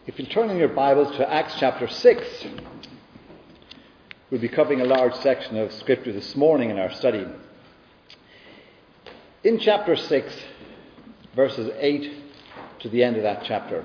If you turn in your Bibles to Acts chapter 6, we'll be covering a large section of Scripture this morning in our study. In chapter 6, verses 8 to the end of that chapter,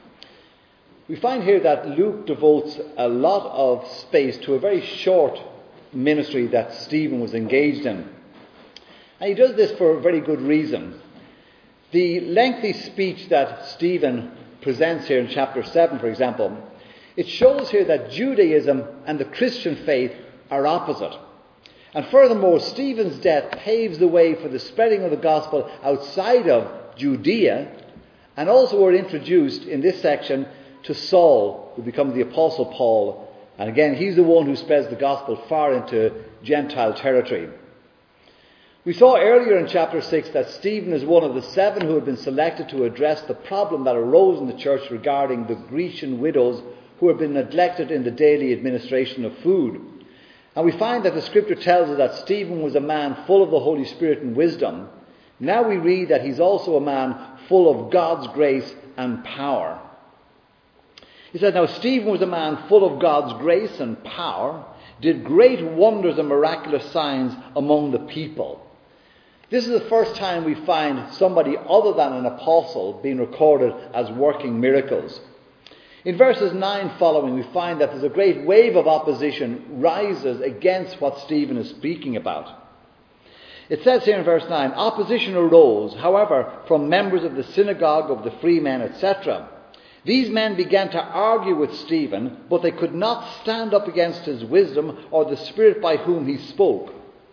we find here that Luke devotes a lot of space to a very short ministry that Stephen was engaged in. And he does this for a very good reason. The lengthy speech that Stephen presents here in chapter 7, for example, it shows here that Judaism and the Christian faith are opposite. And furthermore, Stephen's death paves the way for the spreading of the gospel outside of Judea, and also we're introduced in this section to Saul, who becomes the Apostle Paul. And again, he's the one who spreads the gospel far into Gentile territory. We saw earlier in chapter 6 that Stephen is one of the 7 who had been selected to address the problem that arose in the church regarding the Grecian widows who had been neglected in the daily administration of food. And we find that the scripture tells us that Stephen was a man full of the Holy Spirit and wisdom. Now we read that he's also a man full of God's grace and power. He said, now Stephen was a man full of God's grace and power, did great wonders and miraculous signs among the people. This is the first time we find somebody other than an apostle being recorded as working miracles. In verses 9 following, we find that there's a great wave of opposition rises against what Stephen is speaking about. It says here in verse 9, opposition arose, however, from members of the synagogue of the free men, etc. These men began to argue with Stephen, but they could not stand up against his wisdom or the spirit by whom he spoke.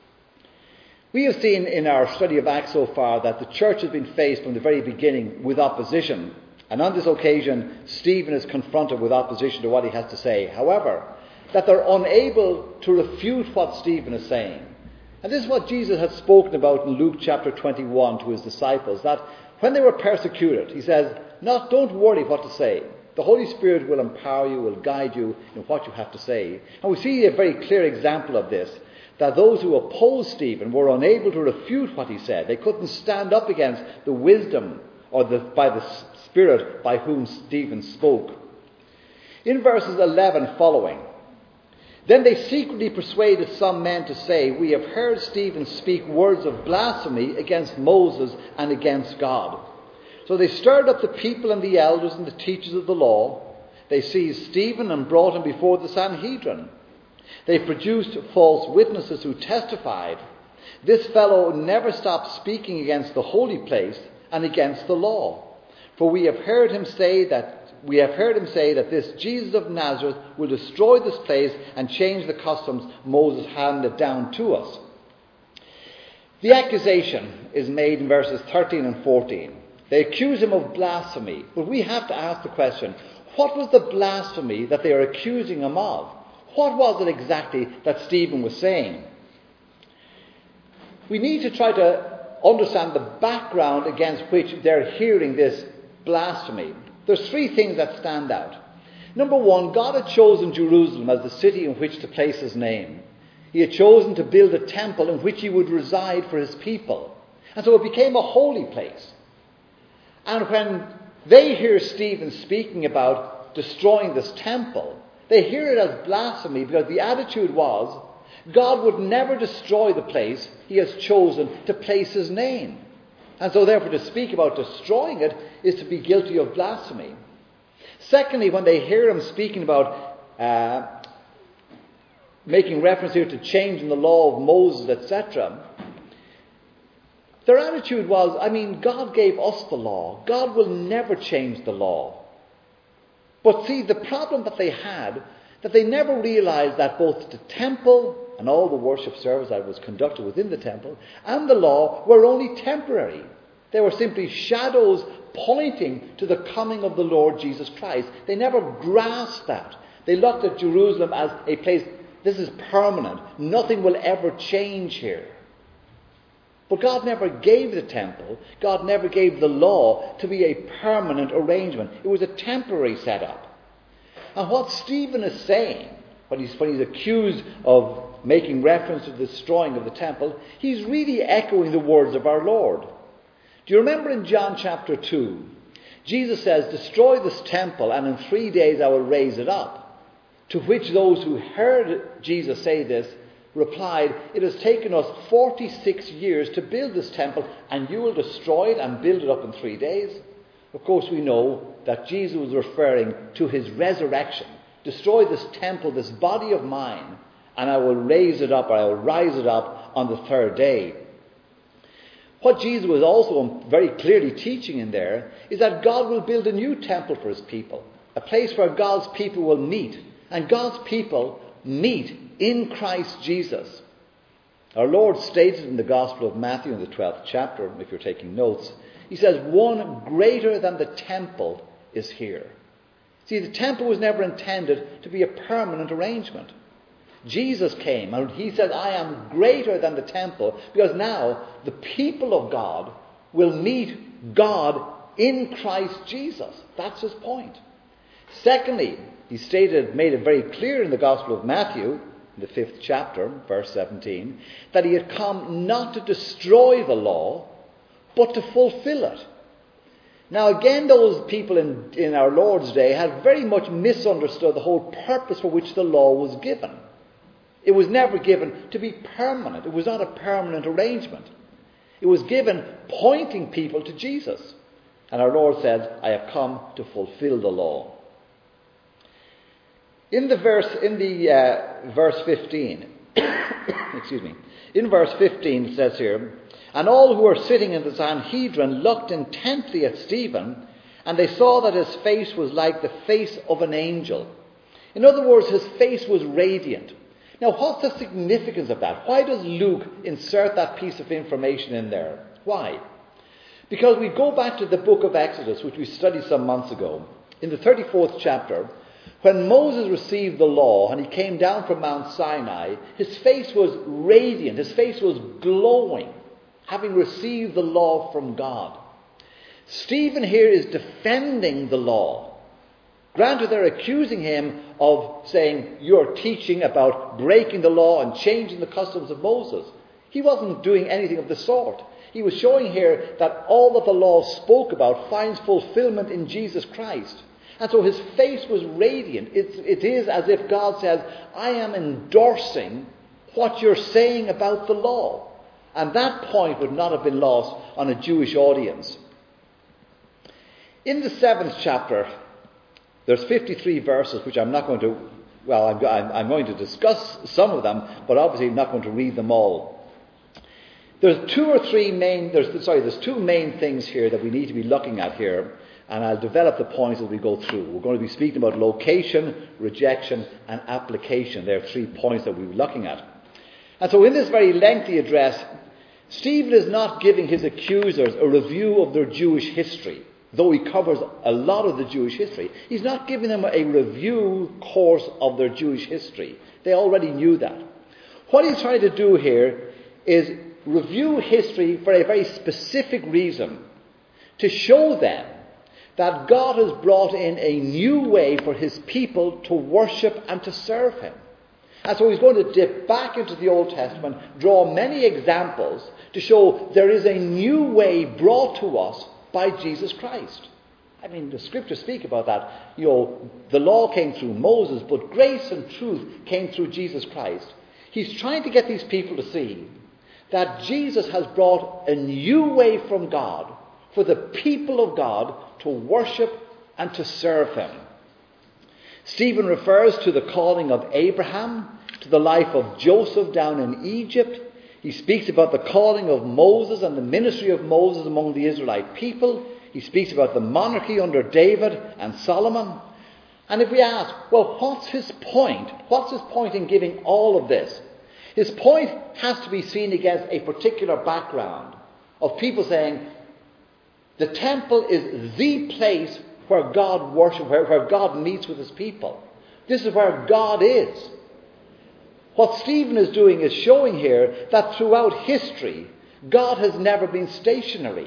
We have seen in our study of Acts so far that the church has been faced from the very beginning with opposition. And on this occasion, Stephen is confronted with opposition to what he has to say. However, that they're unable to refute what Stephen is saying. And this is what Jesus had spoken about in Luke chapter 21 to his disciples, that when they were persecuted, he says, don't worry what to say. The Holy Spirit will empower you, will guide you in what you have to say. And we see a very clear example of this, that those who opposed Stephen were unable to refute what he said. They couldn't stand up against the wisdom or by the Spirit by whom Stephen spoke. In verses 11 following, then they secretly persuaded some men to say, we have heard Stephen speak words of blasphemy against Moses and against God. So they stirred up the people and the elders and the teachers of the law. They seized Stephen and brought him before the Sanhedrin. They produced false witnesses who testified, this fellow never stopped speaking against the holy place and against the law. For we have heard him say that this Jesus of Nazareth will destroy this place and change the customs Moses handed down to us. The accusation is made in verses 13 and 14. They accuse him of blasphemy, but we have to ask the question, what was the blasphemy that they are accusing him of? What was it exactly that Stephen was saying? We need to try to understand the background against which they're hearing this blasphemy. There's 3 things that stand out. Number 1, God had chosen Jerusalem as the city in which to place his name. He had chosen to build a temple in which he would reside for his people. And so it became a holy place. And when they hear Stephen speaking about destroying this temple, they hear it as blasphemy because the attitude was, God would never destroy the place he has chosen to place his name. And so therefore to speak about destroying it is to be guilty of blasphemy. Secondly, when they hear him speaking about making reference here to changing the law of Moses, etc., their attitude was, God gave us the law. God will never change the law. But see, the problem that they had, that they never realized that both the temple and all the worship service that was conducted within the temple and the law were only temporary. They were simply shadows pointing to the coming of the Lord Jesus Christ. They never grasped that. They looked at Jerusalem as a place, this is permanent. Nothing will ever change here. But God never gave the temple, God never gave the law to be a permanent arrangement. It was a temporary setup. And what Stephen is saying, when he's accused of making reference to the destroying of the temple, he's really echoing the words of our Lord. Do you remember in John chapter 2, Jesus says, "Destroy this temple, and in 3 days I will raise it up." To which those who heard Jesus say this replied, "It has taken us 46 years to build this temple, and you will destroy it and build it up in 3 days?" Of course, we know that Jesus was referring to his resurrection. Destroy this temple, this body of mine, and I will raise it up, or I will rise it up on the 3rd day. What Jesus was also very clearly teaching in there is that God will build a new temple for his people, a place where God's people will meet. And God's people meet in Christ Jesus. Our Lord stated in the Gospel of Matthew in the 12th chapter, if you're taking notes, he says, "One greater than the temple is here." See, the temple was never intended to be a permanent arrangement. Jesus came and he said, "I am greater than the temple," because now the people of God will meet God in Christ Jesus. That's his point. Secondly, he made it very clear in the Gospel of Matthew, in the 5th chapter, verse 17, that he had come not to destroy the law, but to fulfill it. Now again, those people in our Lord's day had very much misunderstood the whole purpose for which the law was given. It was never given to be permanent. It was not a permanent arrangement. It was given pointing people to Jesus. And our Lord said, "I have come to fulfill the law." In verse 15, excuse me, in verse 15 it says here, "And all who were sitting in the Sanhedrin looked intently at Stephen, and they saw that his face was like the face of an angel." In other words, his face was radiant. Now, what's the significance of that? Why does Luke insert that piece of information in there? Why? Because we go back to the book of Exodus, which we studied some months ago. In the 34th chapter, when Moses received the law and he came down from Mount Sinai, his face was radiant, his face was glowing, having received the law from God. Stephen here is defending the law. Granted, they're accusing him of saying, "You're teaching about breaking the law and changing the customs of Moses." He wasn't doing anything of the sort. He was showing here that all that the law spoke about finds fulfillment in Jesus Christ. And so his face was radiant. It is as if God says, "I am endorsing what you're saying about the law." And that point would not have been lost on a Jewish audience. In the 7th chapter, there's 53 verses, which I'm not going to, I'm going to discuss some of them, but obviously I'm not going to read them all. There's two main things here that we need to be looking at here, and I'll develop the points as we go through. We're going to be speaking about location, rejection, and application. There are 3 points that we'll be looking at. And so in this very lengthy address, Stephen is not giving his accusers a review of their Jewish history, though he covers a lot of the Jewish history. He's not giving them a review course of their Jewish history. They already knew that. What he's trying to do here is review history for a very specific reason, to show them that God has brought in a new way for his people to worship and to serve him. And so he's going to dip back into the Old Testament, draw many examples to show there is a new way brought to us by Jesus Christ. I mean, the scriptures speak about that. The law came through Moses, but grace and truth came through Jesus Christ. He's trying to get these people to see that Jesus has brought a new way from God for the people of God to worship and to serve him. Stephen refers to the calling of Abraham, to the life of Joseph down in Egypt. He speaks about the calling of Moses and the ministry of Moses among the Israelite people. He speaks about the monarchy under David and Solomon. And if we ask, well, what's his point? What's his point in giving all of this? His point has to be seen against a particular background of people saying the temple is the place where God worships, where God meets with his people. This is where God is. What Stephen is doing is showing here that throughout history, God has never been stationary.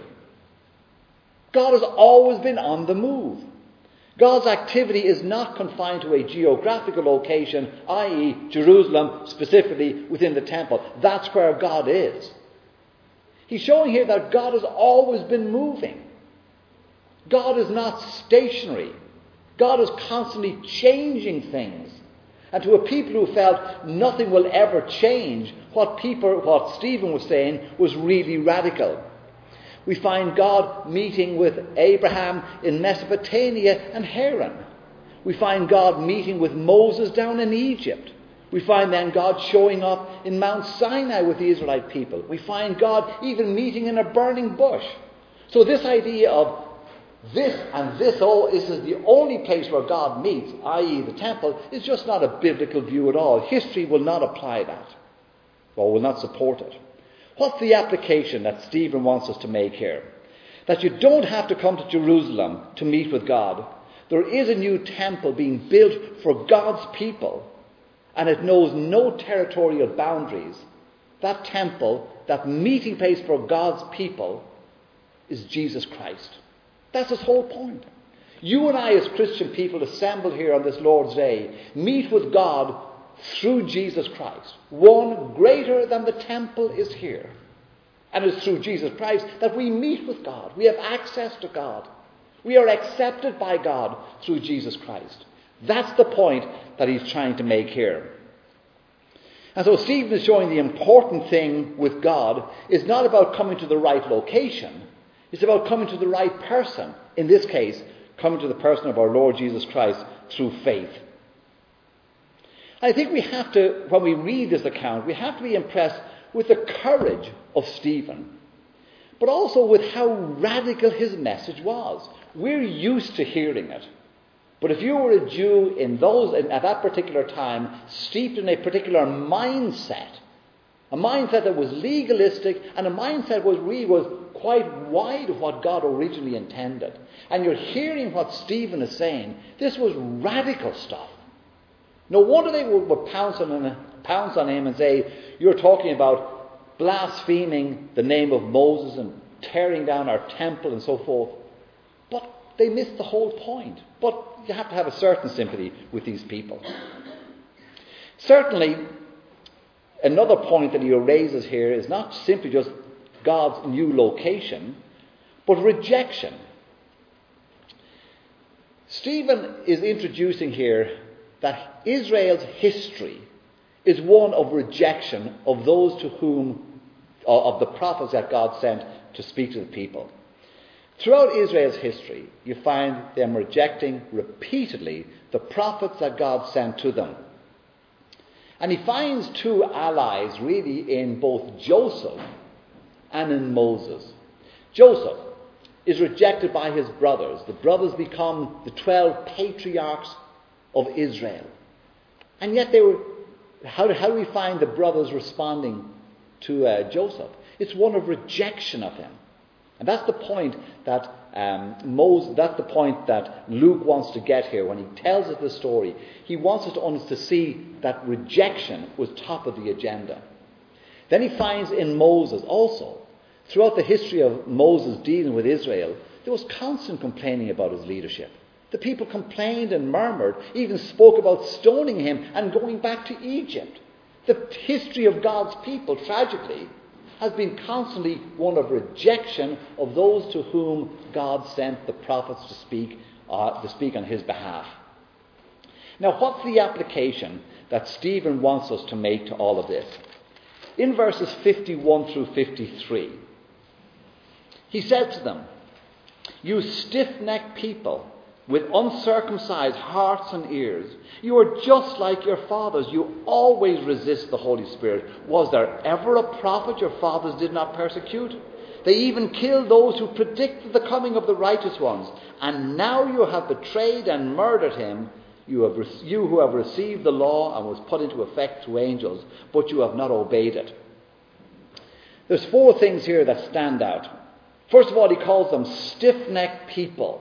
God has always been on the move. God's activity is not confined to a geographical location, i.e. Jerusalem, specifically within the temple. That's where God is. He's showing here that God has always been moving. God is not stationary. God is constantly changing things. And to a people who felt nothing will ever change, what Stephen was saying was really radical. We find God meeting with Abraham in Mesopotamia and Haran. We find God meeting with Moses down in Egypt. We find then God showing up in Mount Sinai with the Israelite people. We find God even meeting in a burning bush. So this idea of this and this, this is the only place where God meets, i.e. the temple, is just not a biblical view at all. History will not apply that, or will not support it. What's the application that Stephen wants us to make here? That you don't have to come to Jerusalem to meet with God. There is a new temple being built for God's people, and it knows no territorial boundaries. That temple, that meeting place for God's people, is Jesus Christ. That's his whole point. You and I as Christian people assembled here on this Lord's Day meet with God through Jesus Christ. One greater than the temple is here. And it's through Jesus Christ that we meet with God. We have access to God. We are accepted by God through Jesus Christ. That's the point that he's trying to make here. And so Stephen is showing the important thing with God is not about coming to the right location. It's about coming to the right person. In this case, coming to the person of our Lord Jesus Christ through faith. I think we have to, when we read this account, we have to be impressed with the courage of Stephen, but also with how radical his message was. We're used to hearing it. But if you were a Jew at that particular time, steeped in a particular mindset, a mindset that was legalistic, and a mindset was quite wide of what God originally intended. And you're hearing what Stephen is saying. This was radical stuff. No wonder they would pounce on him and say, you're talking about blaspheming the name of Moses and tearing down our temple and so forth. But they missed the whole point. But you have to have a certain sympathy with these people. Certainly, another point that he raises here is not simply just God's new location, but rejection. Stephen is introducing here that Israel's history is one of rejection of those to whom, of the prophets that God sent to speak to the people. Throughout Israel's history, you find them rejecting repeatedly the prophets that God sent to them. And he finds two allies really in both Joseph and in Moses. Joseph is rejected by his brothers. The brothers become the 12 patriarchs of Israel. And yet how do we find the brothers responding to Joseph? It's one of rejection of him. And that's the point that Luke wants to get here when he tells us the story. He wants us to see that rejection was top of the agenda. Then he finds in Moses also, throughout the history of Moses dealing with Israel, there was constant complaining about his leadership. The people complained and murmured, even spoke about stoning him and going back to Egypt. The history of God's people, tragically, has been constantly one of rejection of those to whom God sent the prophets to speak on his behalf. Now, what's the application that Stephen wants us to make to all of this? In verses 51 through 53, he said to them, "You stiff-necked people, with uncircumcised hearts and ears, you are just like your fathers. You always resist the Holy Spirit. Was there ever a prophet your fathers did not persecute? They even killed those who predicted the coming of the righteous ones. And now you have betrayed and murdered him, you who have received the law and was put into effect through angels, but you have not obeyed it." There's four things here that stand out. First of all, he calls them stiff-necked people.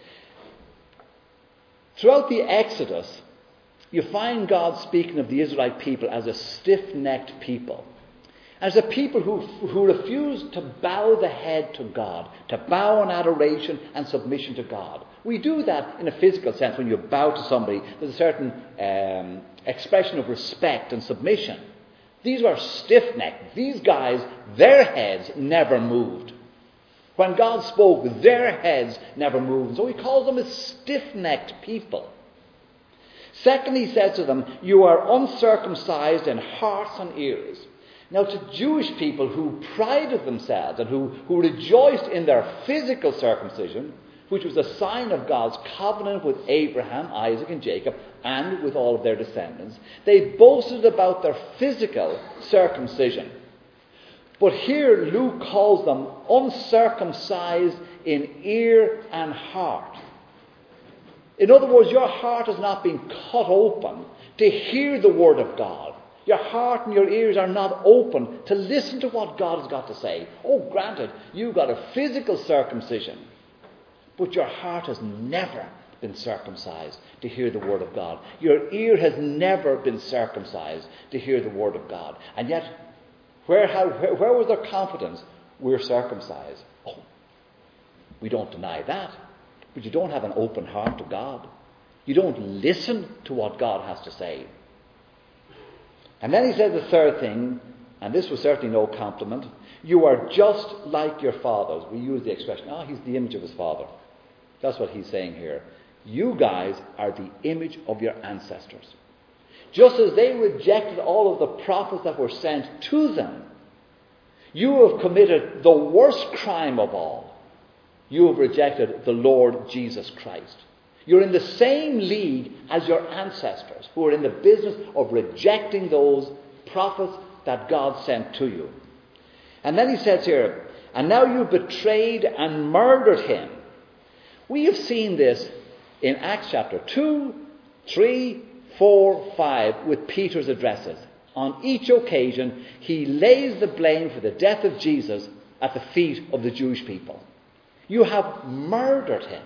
Throughout the Exodus, you find God speaking of the Israelite people as a stiff-necked people. As a people who refuse to bow the head to God, to bow in adoration and submission to God. We do that in a physical sense. When you bow to somebody, there's a certain expression of respect and submission. These were stiff-necked. These guys, their heads never moved. When God spoke, their heads never moved. So he calls them a stiff-necked people. Secondly, he says to them, you are uncircumcised in hearts and ears. Now, to Jewish people who prided themselves and who rejoiced in their physical circumcision, which was a sign of God's covenant with Abraham, Isaac, and Jacob, and with all of their descendants, they boasted about their physical circumcision. But here Luke calls them uncircumcised in ear and heart. In other words, your heart has not been cut open to hear the word of God. Your heart and your ears are not open to listen to what God has got to say. Oh, granted, you got a physical circumcision, but your heart has never been circumcised to hear the word of God. Your ear has never been circumcised to hear the word of God. And yet, where was their confidence? We're circumcised. Oh, we don't deny that. But you don't have an open heart to God. You don't listen to what God has to say. And then he said the third thing, and this was certainly no compliment. You are just like your fathers. We use the expression, he's the image of his father. That's what he's saying here. You guys are the image of your ancestors. Just as they rejected all of the prophets that were sent to them, you have committed the worst crime of all. You have rejected the Lord Jesus Christ. You're in the same league as your ancestors who are in the business of rejecting those prophets that God sent to you. And then he says here, and now you betrayed and murdered him. We have seen this in Acts chapter 2, 3, 4, 5 with Peter's addresses. On each occasion, he lays the blame for the death of Jesus at the feet of the Jewish people. You have murdered him.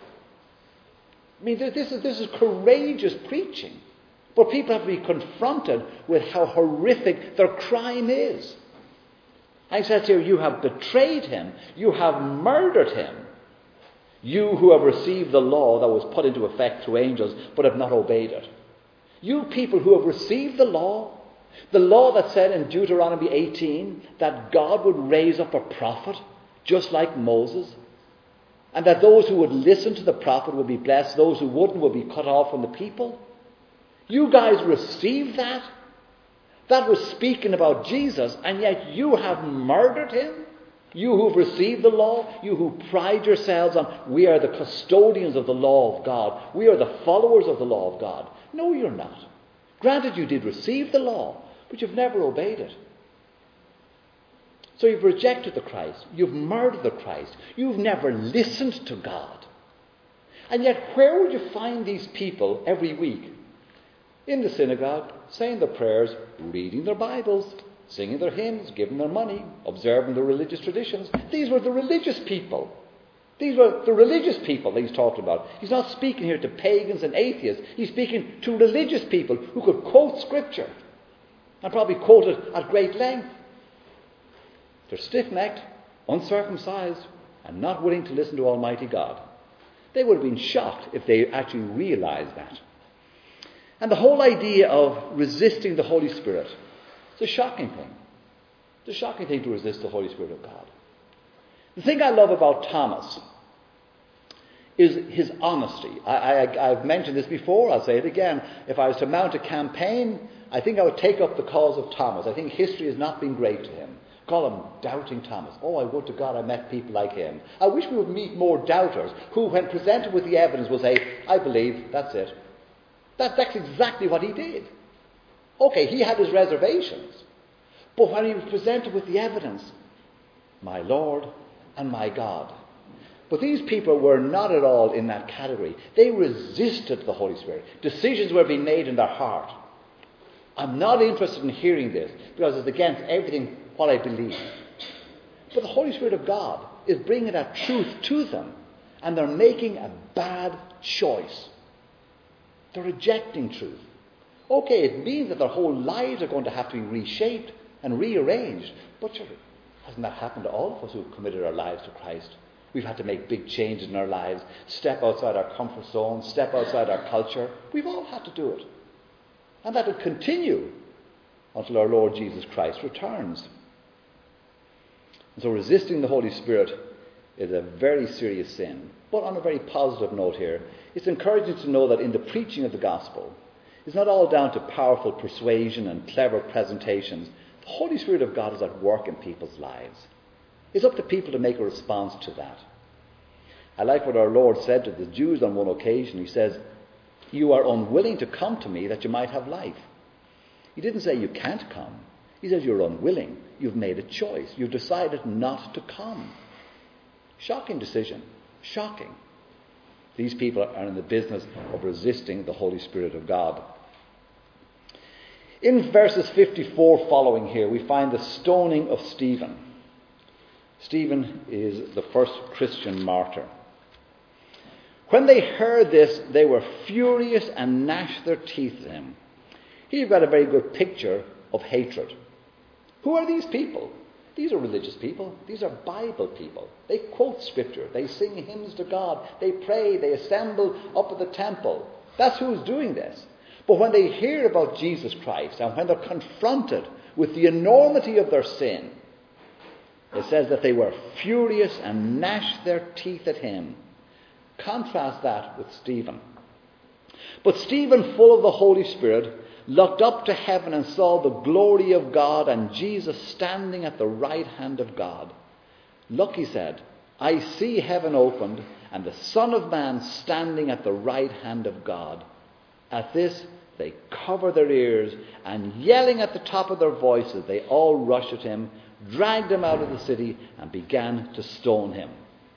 I mean, this is courageous preaching. But people have to be confronted with how horrific their crime is. And he says here, you have betrayed him. You have murdered him. You who have received the law that was put into effect through angels, but have not obeyed it. You people who have received the law that said in Deuteronomy 18 that God would raise up a prophet just like Moses, and that those who would listen to the prophet would be blessed, those who wouldn't would be cut off from the people. You guys received that. That was speaking about Jesus, and yet you have murdered him. You who've received the law, you who pride yourselves on, we are the custodians of the law of God. We are the followers of the law of God. No, you're not. Granted, you did receive the law, but you've never obeyed it. So you've rejected the Christ. You've murdered the Christ. You've never listened to God. And yet, where would you find these people every week? In the synagogue, saying their prayers, reading their Bibles, singing their hymns, giving their money, observing the religious traditions. These were the religious people. These were the religious people that he's talking about. He's not speaking here to pagans and atheists. He's speaking to religious people who could quote Scripture and probably quote it at great length. They're stiff-necked, uncircumcised, and not willing to listen to Almighty God. They would have been shocked if they actually realized that. And the whole idea of resisting the Holy Spirit is a shocking thing. It's a shocking thing to resist the Holy Spirit of God. The thing I love about Thomas is his honesty. I've mentioned this before, I'll say it again. If I was to mount a campaign, I think I would take up the cause of Thomas. I think history has not been great to him. Call him Doubting Thomas. Oh, I would to God I met people like him. I wish we would meet more doubters who, when presented with the evidence, will say, I believe, that's it. That's exactly what he did. Okay, he had his reservations. But when he was presented with the evidence, my Lord and my God. But these people were not at all in that category. They resisted the Holy Spirit. Decisions were being made in their heart. I'm not interested in hearing this because it's against everything what I believe. But the Holy Spirit of God is bringing that truth to them, and they're making a bad choice. They're rejecting truth. Okay, it means that their whole lives are going to have to be reshaped and rearranged. But sure, hasn't that happened to all of us who've committed our lives to Christ? We've had to make big changes in our lives, step outside our comfort zone, step outside our culture. We've all had to do it. And that will continue until our Lord Jesus Christ returns. And so resisting the Holy Spirit is a very serious sin. But on a very positive note here, it's encouraging to know that in the preaching of the gospel, it's not all down to powerful persuasion and clever presentations. The Holy Spirit of God is at work in people's lives. It's up to people to make a response to that. I like what our Lord said to the Jews on one occasion. He says, "You are unwilling to come to me that you might have life." He didn't say you can't come. He says you're unwilling. You've made a choice. You've decided not to come. Shocking decision. Shocking. These people are in the business of resisting the Holy Spirit of God. In verses 54 following here, we find the stoning of Stephen. Stephen is the first Christian martyr. When they heard this, they were furious and gnashed their teeth at him. Here you've got a very good picture of hatred. Who are these people? These are religious people. These are Bible people. They quote Scripture. They sing hymns to God. They pray. They assemble up at the temple. That's who's doing this. But when they hear about Jesus Christ and when they're confronted with the enormity of their sin, it says that they were furious and gnashed their teeth at him. Contrast that with Stephen. But Stephen, full of the Holy Spirit, looked up to heaven and saw the glory of God and Jesus standing at the right hand of God. "Look," he said, "I see heaven opened and the Son of Man standing at the right hand of God." At this, they covered their ears, and yelling at the top of their voices, they all rushed at him, dragged him out of the city, and began to stone him.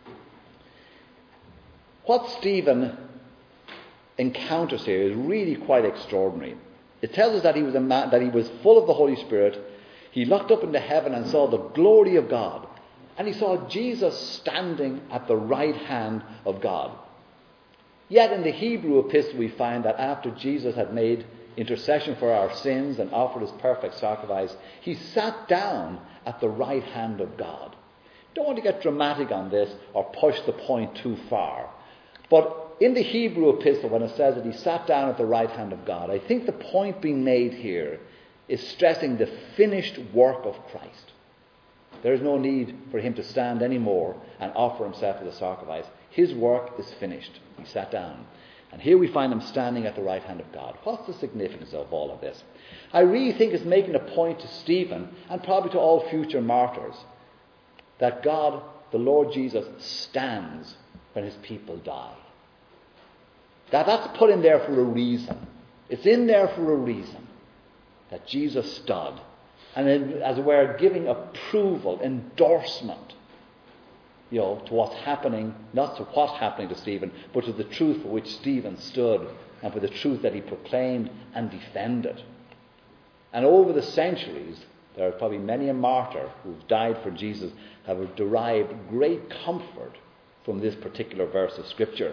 What Stephen encounters here is really quite extraordinary. It tells us that he was a man, that he was full of the Holy Spirit. He looked up into heaven and saw the glory of God. And he saw Jesus standing at the right hand of God. Yet in the Hebrew epistle we find that after Jesus had made intercession for our sins and offered his perfect sacrifice, he sat down at the right hand of God. Don't want to get dramatic on this or push the point too far. But in the Hebrew epistle, when it says that he sat down at the right hand of God, I think the point being made here is stressing the finished work of Christ. There is no need for him to stand anymore and offer himself as a sacrifice. His work is finished. He sat down. And here we find him standing at the right hand of God. What's the significance of all of this? I really think it's making a point to Stephen and probably to all future martyrs that God, the Lord Jesus, stands when his people die. That's put in there for a reason. It's in there for a reason that Jesus stood. And as it were, giving approval, endorsement, to what's happening, not to what's happening to Stephen, but to the truth for which Stephen stood and for the truth that he proclaimed and defended. And over the centuries, there are probably many a martyr who've died for Jesus have derived great comfort from this particular verse of Scripture.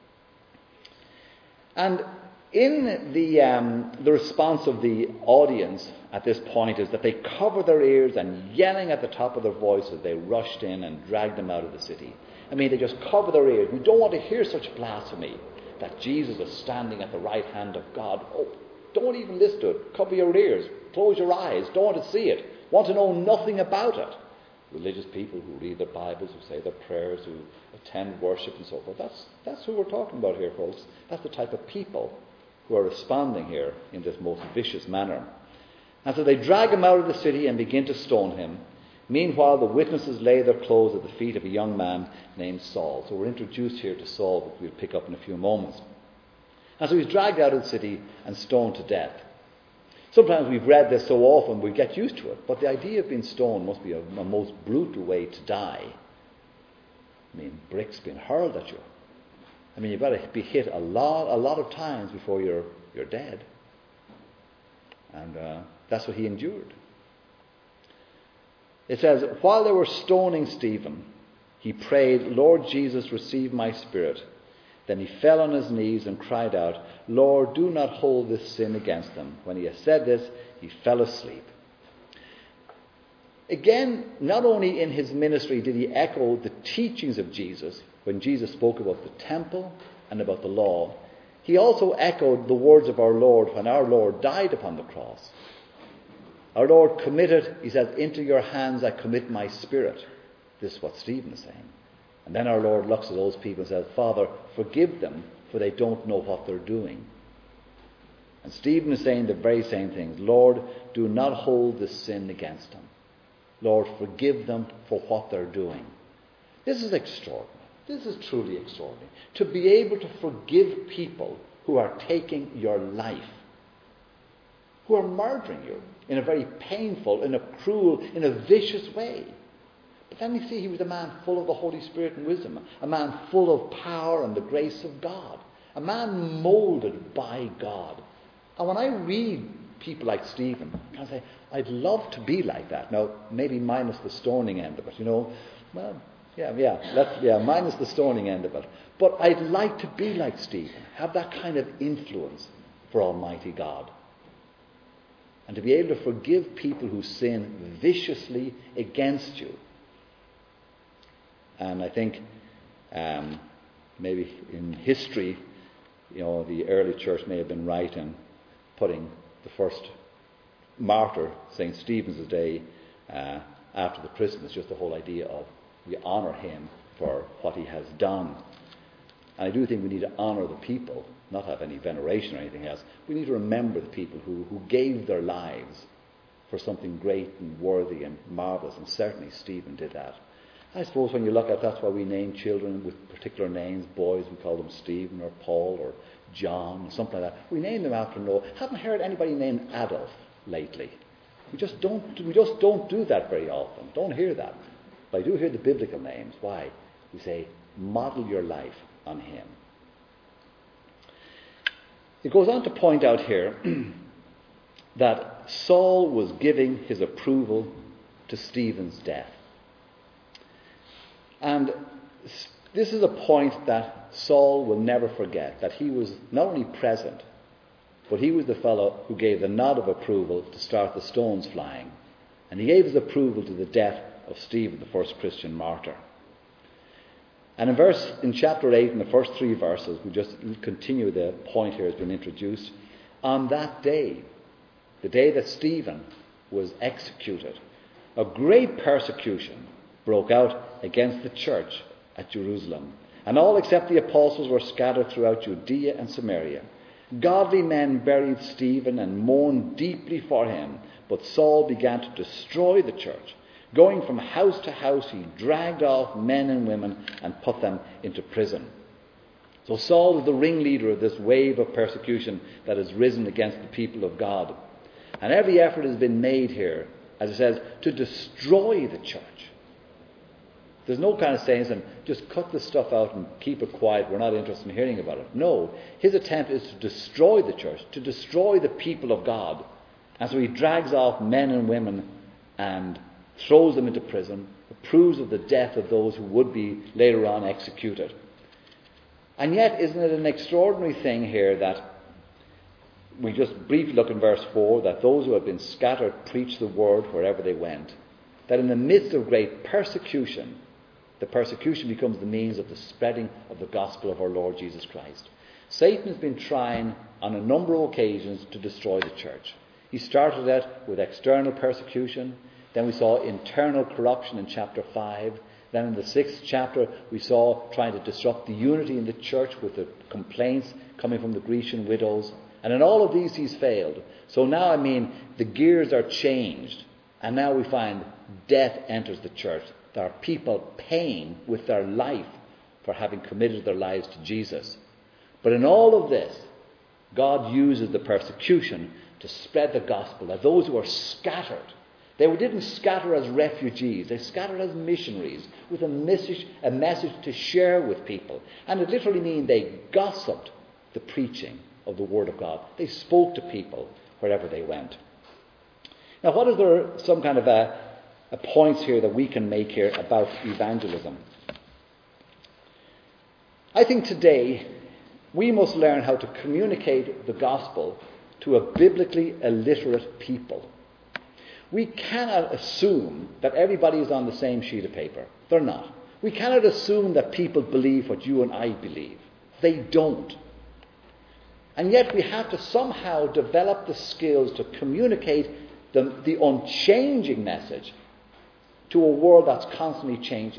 And in the response of the audience at this point is that they covered their ears and yelling at the top of their voices, they rushed in and dragged him out of the city. I mean, they just covered their ears. We don't want to hear such blasphemy that Jesus is standing at the right hand of God. Oh, don't even listen to it. Cover your ears. Close your eyes. Don't want to see it. Want to know nothing about it. Religious people who read their Bibles, who say their prayers, who attend worship and so forth. That's who we're talking about here, folks. That's the type of people who are responding here in this most vicious manner. And so they drag him out of the city and begin to stone him. Meanwhile, the witnesses lay their clothes at the feet of a young man named Saul. So we're introduced here to Saul, which we'll pick up in a few moments. And so he's dragged out of the city and stoned to death. Sometimes we've read this so often we get used to it, but the idea of being stoned must be a most brutal way to die. I mean, bricks being hurled at you. I mean, you've got to be hit a lot of times before you're dead. And that's what he endured. It says, while they were stoning Stephen, he prayed, "Lord Jesus, receive my spirit." Then he fell on his knees and cried out, "Lord, do not hold this sin against them." When he had said this, he fell asleep. Again, not only in his ministry did he echo the teachings of Jesus, when Jesus spoke about the temple and about the law, he also echoed the words of our Lord when our Lord died upon the cross. Our Lord committed, he says, "Into your hands I commit my spirit." This is what Stephen is saying. And then our Lord looks at those people and says, Father, forgive them, for they don't know what they're doing. And Stephen is saying the very same things. Lord, do not hold this sin against them. Lord, forgive them for what they're doing. This is extraordinary. This is truly extraordinary. To be able to forgive people who are taking your life, who are murdering you in a very painful, in a cruel, in a vicious way. But then we see he was a man full of the Holy Spirit and wisdom, a man full of power and the grace of God, a man moulded by God. And when I read people like Stephen, I say, I'd love to be like that. Now, maybe minus the stoning end of it, Well, minus the stoning end of it. But I'd like to be like Stephen, have that kind of influence for Almighty God. And to be able to forgive people who sin viciously against you. And I think maybe in history, the early church may have been right in putting the first martyr, St. Stephen's Day, after the prison. It's just the whole idea of we honour him for what he has done. And I do think we need to honour the people, not have any veneration or anything else. We need to remember the people who gave their lives for something great and worthy and marvellous, and certainly Stephen did that. I suppose when you look at that's why we name children with particular names. Boys, we call them Stephen or Paul or John or something like that. We name them after Noah. Haven't heard anybody named Adolf lately. We just don't do that very often. Don't hear that. But I do hear the biblical names. Why? We say, model your life on him. It goes on to point out here that Saul was giving his approval to Stephen's death. And this is a point that Saul will never forget, that he was not only present, but he was the fellow who gave the nod of approval to start the stones flying. And he gave his approval to the death of Stephen, the first Christian martyr. And in chapter 8, in the first 3 verses, we just continue the point here has been introduced. On that day, the day that Stephen was executed, a great persecution broke out against the church at Jerusalem. And all except the apostles were scattered throughout Judea and Samaria. Godly men buried Stephen and mourned deeply for him, but Saul began to destroy the church. Going from house to house, he dragged off men and women and put them into prison. So Saul was the ringleader of this wave of persecution that has risen against the people of God. And every effort has been made here, as it says, to destroy the church. There's no kind of saying, just cut this stuff out and keep it quiet, we're not interested in hearing about it. No, his attempt is to destroy the church, to destroy the people of God. And so he drags off men and women and throws them into prison, approves of the death of those who would be later on executed. And yet, isn't it an extraordinary thing here that we just briefly look in verse 4, that those who have been scattered preach the word wherever they went. That in the midst of great persecution, the persecution becomes the means of the spreading of the gospel of our Lord Jesus Christ. Satan has been trying on a number of occasions to destroy the church. He started it with external persecution. Then we saw internal corruption in chapter 5. Then in the 6th chapter we saw trying to disrupt the unity in the church with the complaints coming from the Grecian widows. And in all of these he's failed. So now, the gears are changed. And now we find death enters the church. There are people paying with their life for having committed their lives to Jesus. But in all of this, God uses the persecution to spread the gospel. That those who are scattered, they didn't scatter as refugees, they scattered as missionaries with a message to share with people. And it literally means they gossiped the preaching of the Word of God. They spoke to people wherever they went. Now, what is there some kind of a points here that we can make here about evangelism? I think today we must learn how to communicate the gospel to a biblically illiterate people. We cannot assume that everybody is on the same sheet of paper. They're not. We cannot assume that people believe what you and I believe. They don't. And yet we have to somehow develop the skills to communicate the unchanging message to a world that's constantly changing.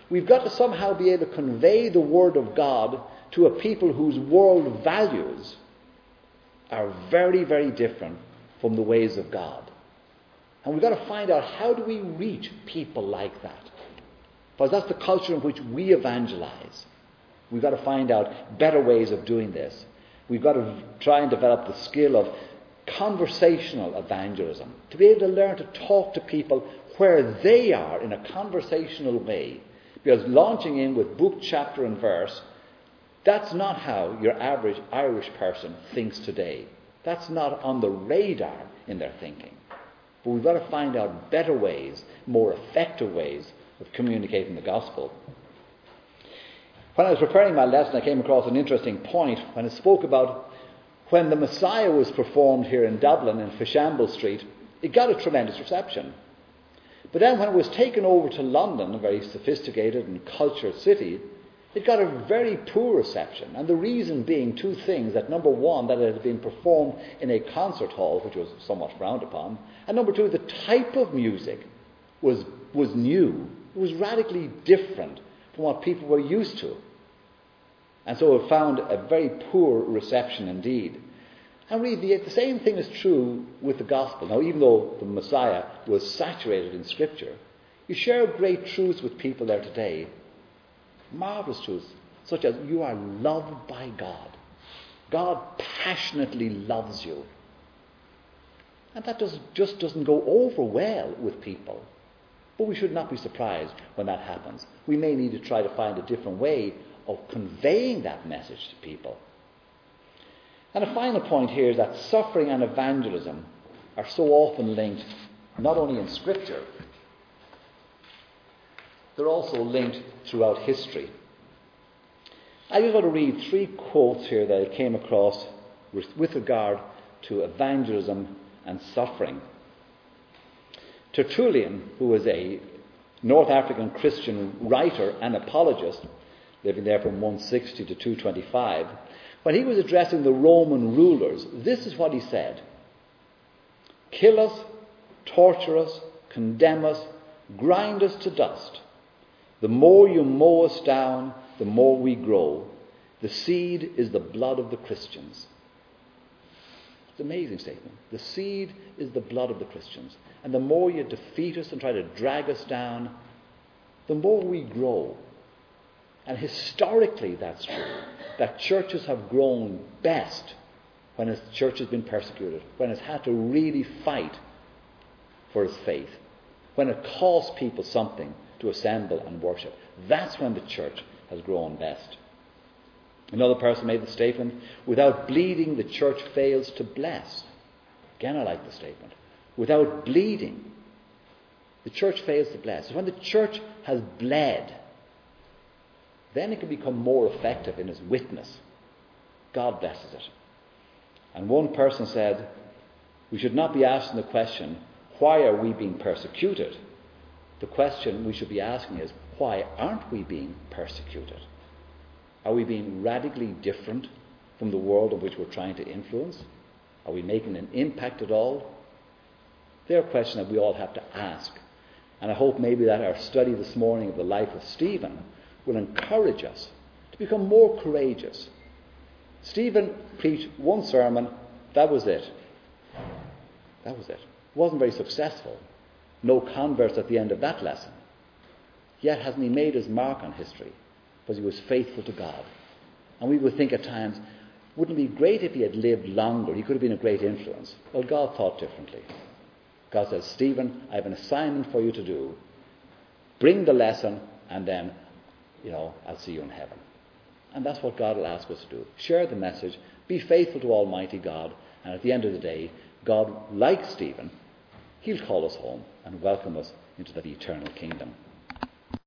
We've got to somehow be able to convey the Word of God to a people whose world values are very, very different from the ways of God. And we've got to find out, how do we reach people like that? Because that's the culture in which we evangelize. We've got to find out better ways of doing this. We've got to try and develop the skill of conversational evangelism, to be able to learn to talk to people where they are in a conversational way. Because launching in with book, chapter and verse, that's not how your average Irish person thinks today. That's not on the radar in their thinking. But we've got to find out better ways, more effective ways of communicating the gospel. When I was preparing my lesson, I came across an interesting point when it spoke about when the Messiah was performed here in Dublin in Fishamble Street. It got a tremendous reception. But then when it was taken over to London, a very sophisticated and cultured city, it got a very poor reception. And the reason being two things: that number one, that it had been performed in a concert hall, which was somewhat frowned upon, and number two, the type of music was new. It was radically different from what people were used to. And so it found a very poor reception indeed. And really, the same thing is true with the gospel. Now, even though the Messiah was saturated in Scripture, you share great truths with people there today. Marvelous truths, such as you are loved by God. God passionately loves you. And that just doesn't go over well with people. But we should not be surprised when that happens. We may need to try to find a different way of conveying that message to people. And a final point here is that suffering and evangelism are so often linked, not only in Scripture, they're also linked throughout history. I just want to read 3 quotes here that I came across with regard to evangelism and suffering. Tertullian, who was a North African Christian writer and apologist, living there from 160 to 225, when he was addressing the Roman rulers, this is what he said: "Kill us, torture us, condemn us, grind us to dust. The more you mow us down, the more we grow. The seed is the blood of the Christians." It's an amazing statement. The seed is the blood of the Christians. And the more you defeat us and try to drag us down, the more we grow. And historically that's true, that churches have grown best when a church has been persecuted, when it's had to really fight for its faith, when it costs people something to assemble and worship. That's when the church has grown best. Another person made the statement, "Without bleeding, the church fails to bless." Again, I like the statement. Without bleeding, the church fails to bless. When the church has bled, then it can become more effective in its witness. God blesses it. And one person said, we should not be asking the question, why are we being persecuted? The question we should be asking is, why aren't we being persecuted? Are we being radically different from the world in which we're trying to influence? Are we making an impact at all? They're questions that we all have to ask. And I hope maybe that our study this morning of the life of Stephen will encourage us to become more courageous. Stephen preached one sermon, that was it. That was it. Wasn't very successful. No converts at the end of that lesson. Yet hasn't he made his mark on history? Because he was faithful to God. And we would think at times, wouldn't it be great if he had lived longer? He could have been a great influence. Well, God thought differently. God says, "Stephen, I have an assignment for you to do. Bring the lesson, and then I'll see you in heaven." And that's what God will ask us to do. Share the message, be faithful to Almighty God, and at the end of the day, God, like Stephen, he'll call us home and welcome us into that eternal kingdom.